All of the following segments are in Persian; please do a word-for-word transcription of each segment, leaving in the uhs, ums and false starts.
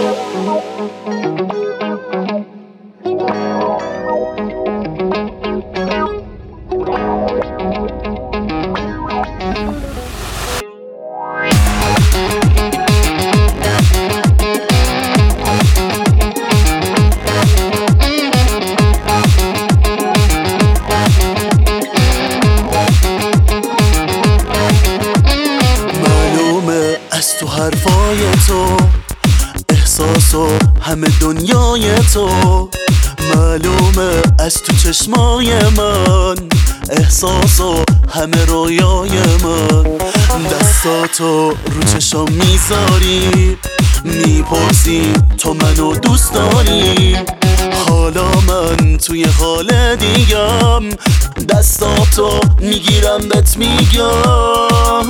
از تو حرفای تو احساس و همه دنیای تو معلومه، از تو چشمای من احساس و همه رویای من. دستاتو رو چشم میذاری، میپرسی تو منو دوست داری. حالا من توی حال دیگم، دستاتو میگیرم بهت میگم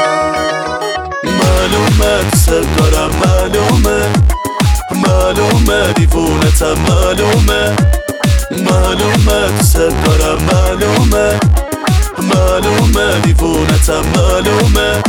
معلومه دوست دارم، معلومه معلومه دیوونتم، معلومه معلومه دوست دارم، معلومه معلومه دیوونتم، معلومه.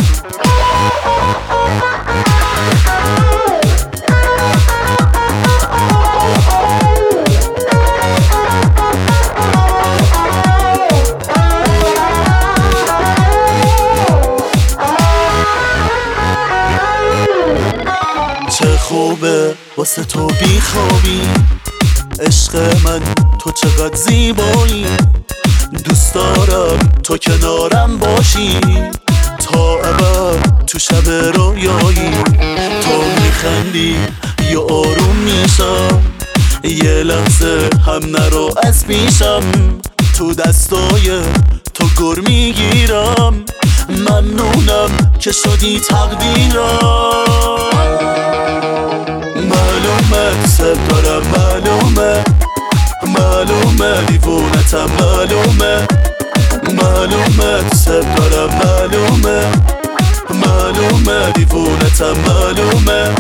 چه خوبه واسه تو بی خوابی، عشق من تو چقدر زیبایی. دوست دارم تو کنارم باشی تا ابد تو شب رویایی. تو میخندی یا آروم میشم، یه لحظه هم نرو از پیشم. تو دستای تو گر میگیرم، ممنونم که شدی تقدیرم. معلومه دوست دارم، معلومه معلومه دیوونتم، معلومه معلومه دوست دارم، معلومه معلومه دیوونتم، معلومه.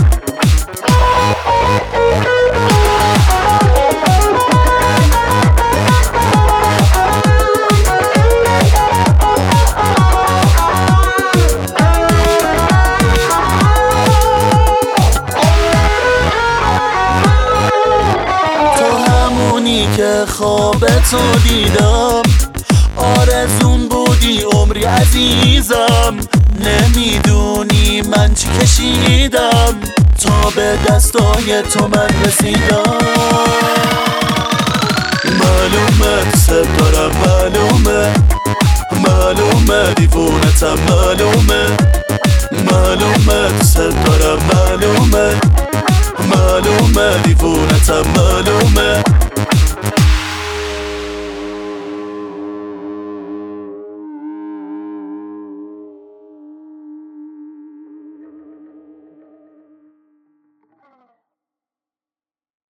که خواب تو دیدم، آرزون بودی عمری عزیزم. نمیدونی من چی کشیدم تا به دستای تو من رسیدم. معلومه دوست دارم، معلومه معلومه دیوونتم، معلومه معلومه دوست دارم، معلومه معلومه دیوونتم، معلومه.